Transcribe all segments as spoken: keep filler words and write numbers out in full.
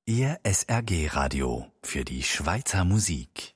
Ihr S R G-Radio für die Schweizer Musik.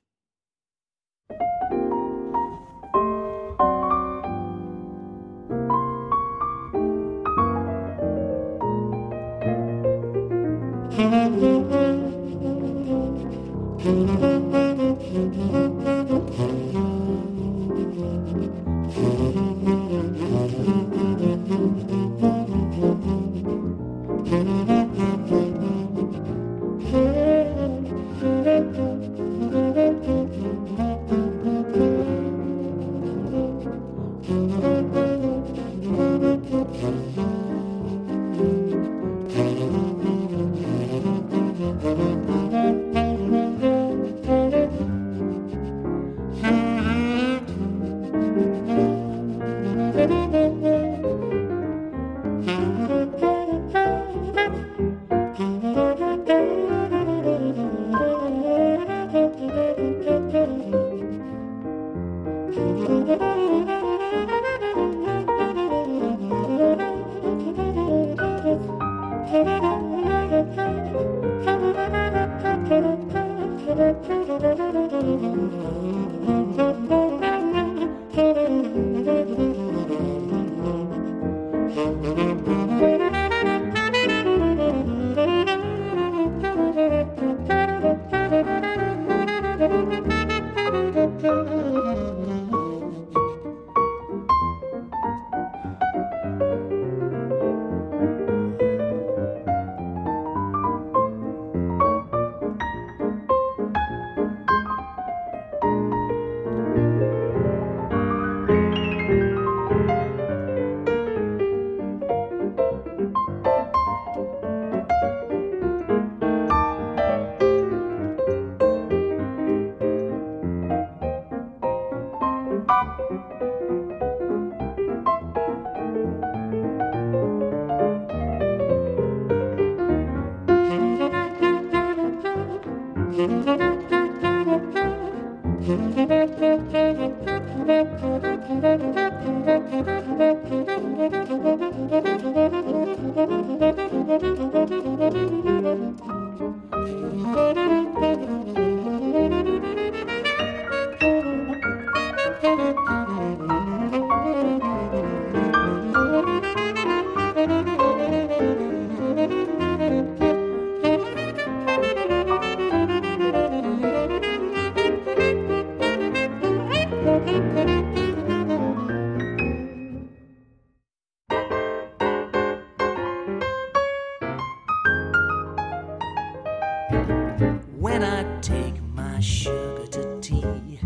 When I take my sugar to tea,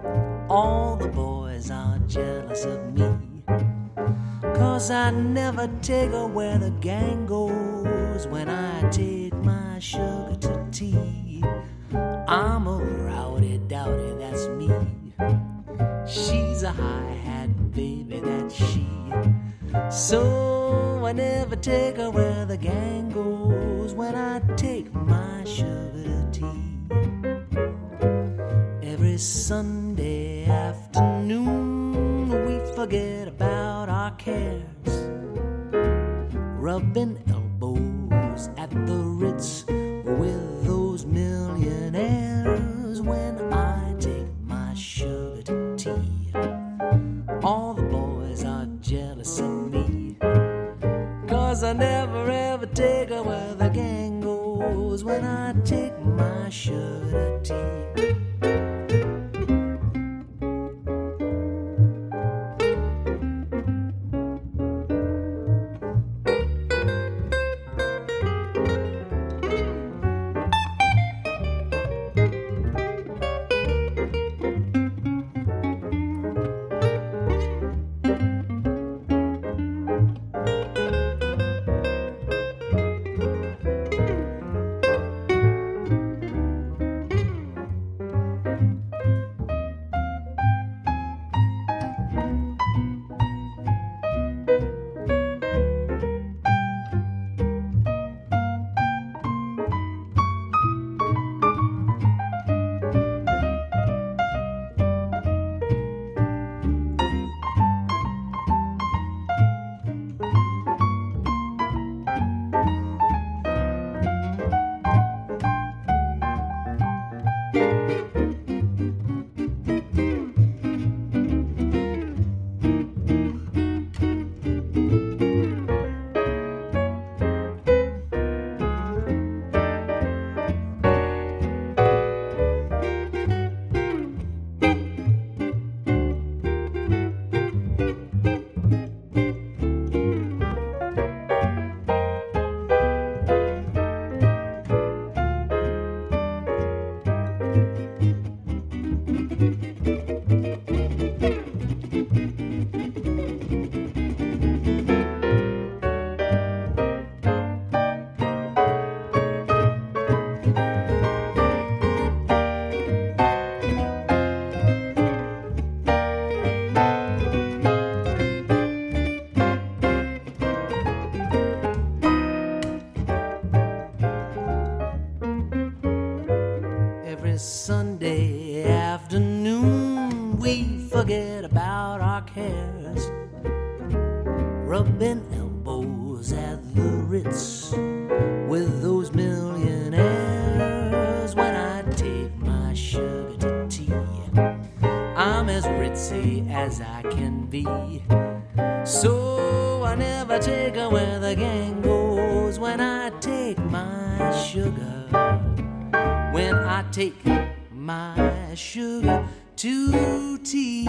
all the boys are jealous of me, 'cause I never take her where the gang goes. When I take my sugar to tea, I'm a rowdy dowdy, that's me. She's a high-hat baby, that's she. So I never take her where the gang goes. When I take my sugar to tea, every Sunday afternoon we forget about our cares, rubbing elbows at the Ritz with those millionaires. When I take my sugar to tea, all the boys are jealous of me, 'cause I never ever take her where the gang goes. When I take my sugar to tea, Sunday afternoon, we forget about our cares, rubbing elbows at the Ritz with those millionaires. When I take my sugar to tea, I'm as ritzy as I can be, so I never take her where the gang goes. When I take my sugar, when I take my sugar to tea.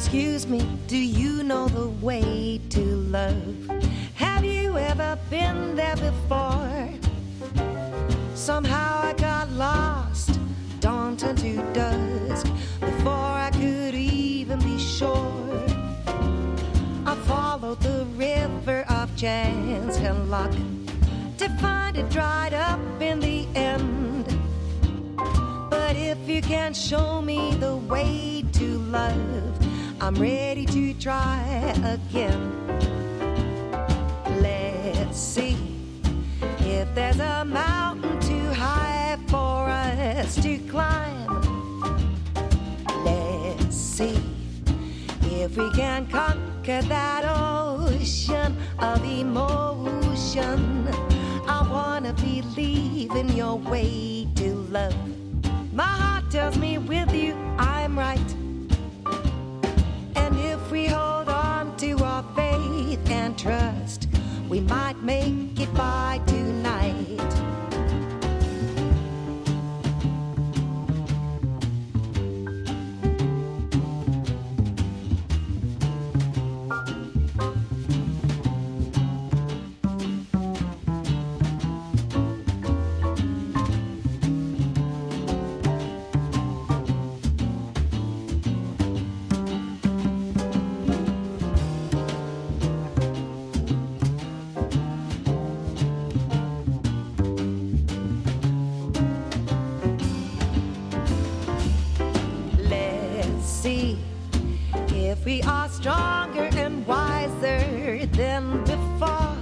Excuse me, do you know the way to love? Have you ever been there before? Somehow I got lost, dawn turned to dusk, before I could even be sure. I followed the river of chance and luck to find it dried up in the end. But if you can't show me the way to love, I'm ready to try again. Let's see if there's a mountain too high for us to climb. Let's see if we can conquer that ocean of emotion. I wanna believe in your way to love. My heart tells me with you I'm right. And if we hold on to our faith and trust, we might make it by tonight. We are stronger and wiser than before.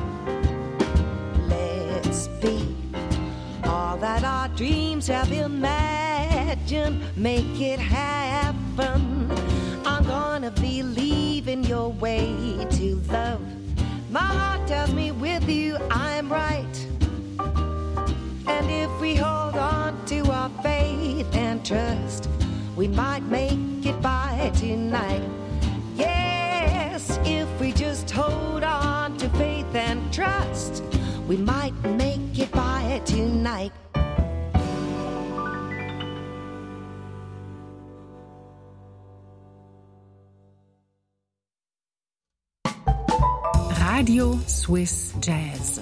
Let's be all that our dreams have imagined. Make it happen. I'm gonna believe in your way to love. My heart tells me with you I'm right. And if we hold on to our faith and trust, we might make it by tonight. Yes, if we just hold on to faith and trust, we might make it by tonight. Radio Swiss Jazz.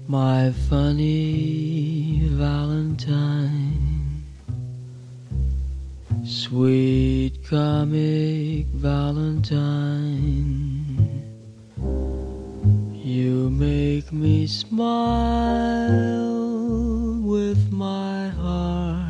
My funny Valentine, sweet comic Valentine, you make me smile with my heart.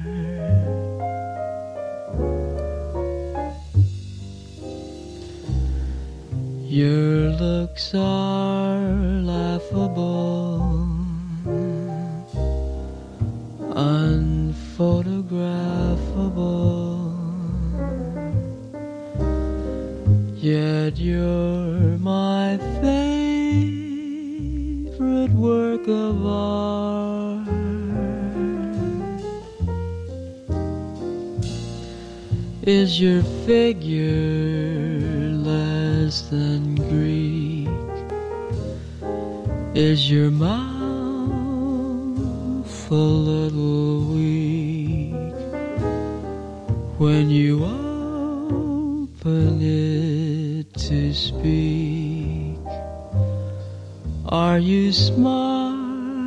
Your looks are laughable, unphotographable, yet you're my favorite work of art. Is your figure less than Greek? Is your mouth a little weak when you open it to speak? Are you smart?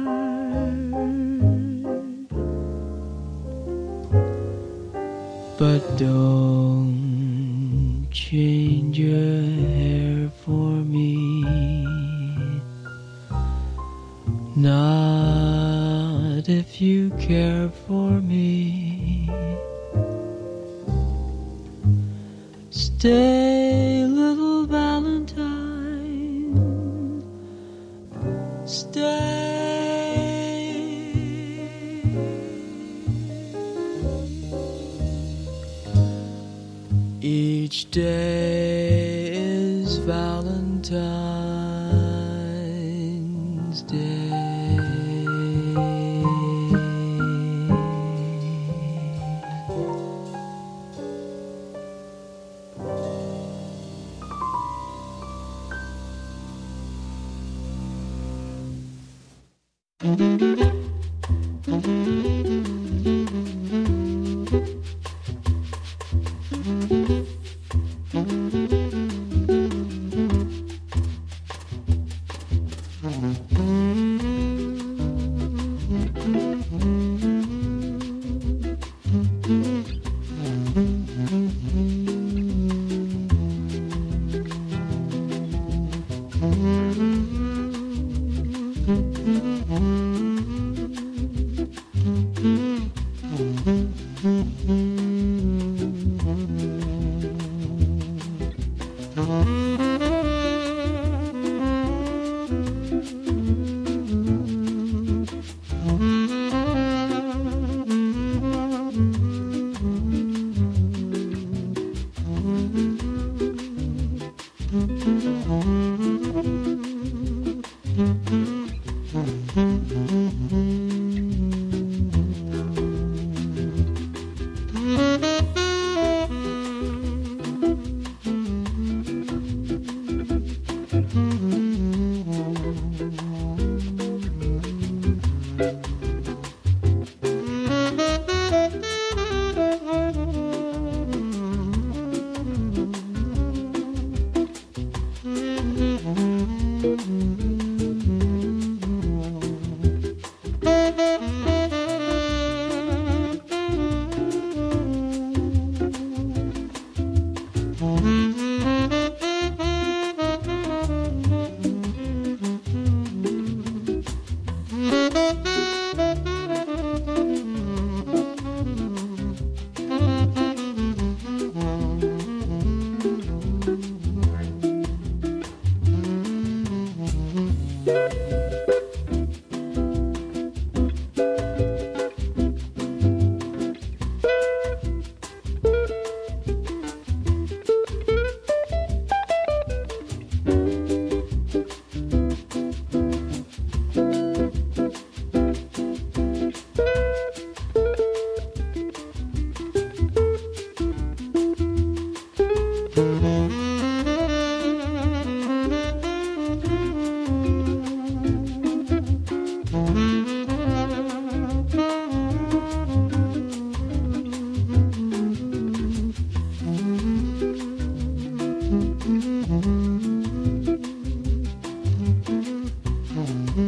But don't change your hair for me, not if you care for me. Stay, little Valentine, stay. Each day is Valentine's Day.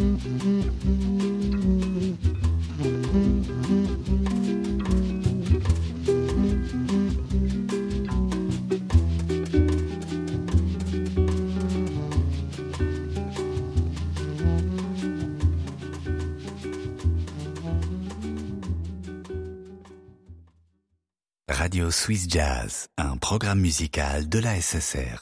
Radio Swiss Jazz, un programme musical de la S S R.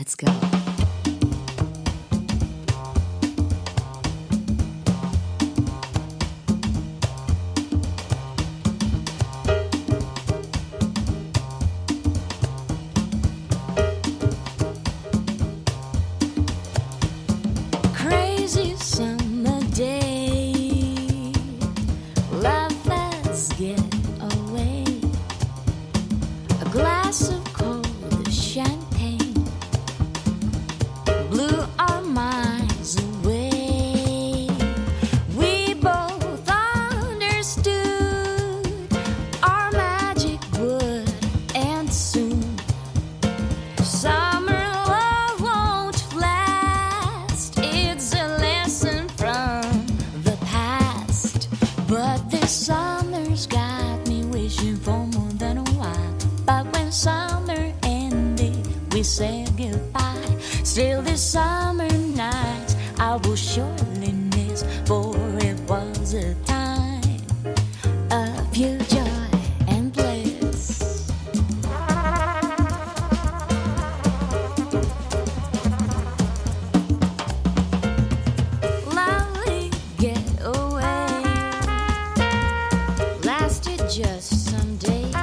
Let's go. Crazy summer day, love, let's get away. A glass of cold champagne blew our minds away. We both understood our magic would end soon. Summer love won't last. It's a lesson from the past. But this summer's got me wishing for more than a while. But when summer ended, we said goodbye. Still this summer night I will surely miss, for it was a time of pure joy and bliss. Lovely getaway lasted just some days,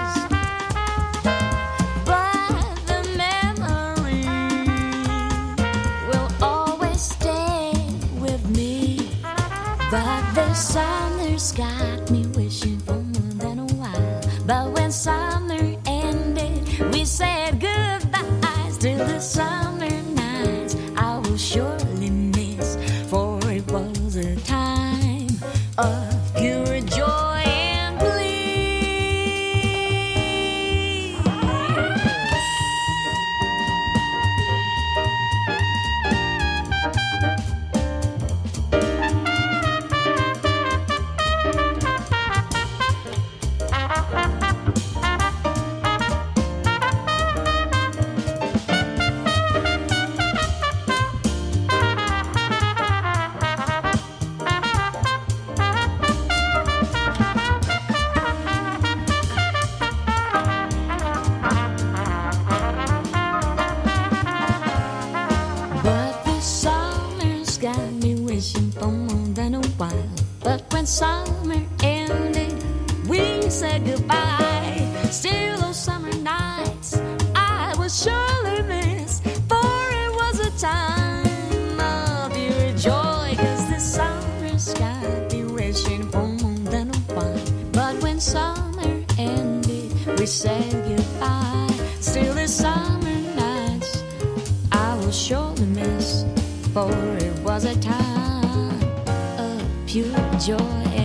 but the memory will always stay with me. But the summer's got me wishing for more than a while. But when summer ended, we said goodbye. Still the summer nights I will surely miss, for it was a time of pure joy and bliss. But the summer's got me wishing for more than a while. But when summer ended, we said goodbye. Still those summer nights I will surely miss, for it was a time of pure joy. 'Cause this summer's got me wishing for more than a while. But when summer ended, we said goodbye. Still this summer nights I will surely miss, for it was a time of pure joy